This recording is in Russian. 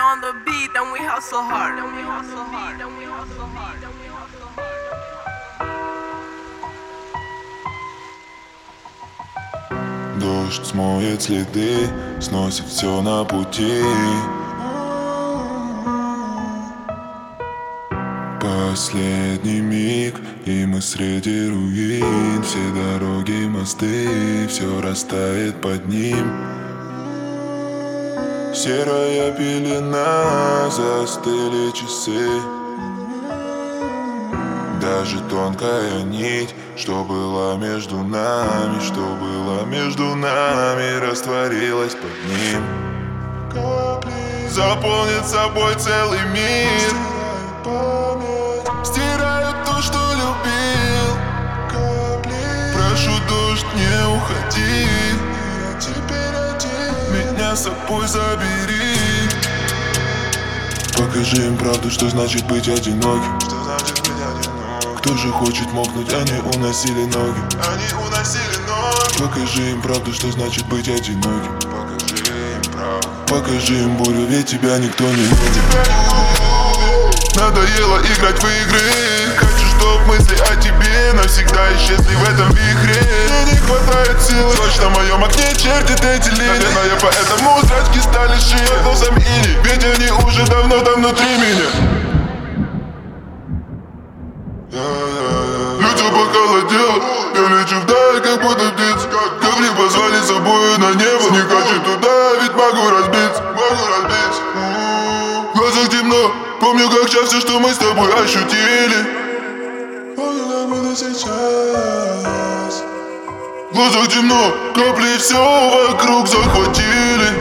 on the beat, and we hustle hard. And we hustle hard. And we hustle hard. And we hustle hard. Дождь смоет следы, сносит все на пути. Последний миг, и мы среди руин. Все дороги, мосты, все растает под ним. Серая пелена, застыли часы. Даже тонкая нить, что была между нами, растворилась под ним. Заполнит собой целый мир, стирают то, что любил. Прошу, дождь, не уходи, меня с собой забери. Покажи им правду, что значит быть одиноким. Кто же хочет мокнуть, они уносили ноги. Покажи им правду, что значит быть одиноким. Покажи им болью, ведь тебя никто не видит. Надоело играть в игры. Хочу, чтоб мысли о тебе навсегда исчезли в этом вихре. Мне не хватает сил, точно в моем окне чертит эти линии. Наверное, поэтому зрачки стали шире носом ини. Ведь они уже давно там внутри меня. Лицо похолодело, я лечу вдаль, как будто птица. Капли позвали собою на небо. Не хочу туда, ведь могу разбиться. В глазах темно, помню, как сейчас все, что мы с тобой ощутили. Помню, как будто сейчас. В глазах темно, капли все вокруг захватили.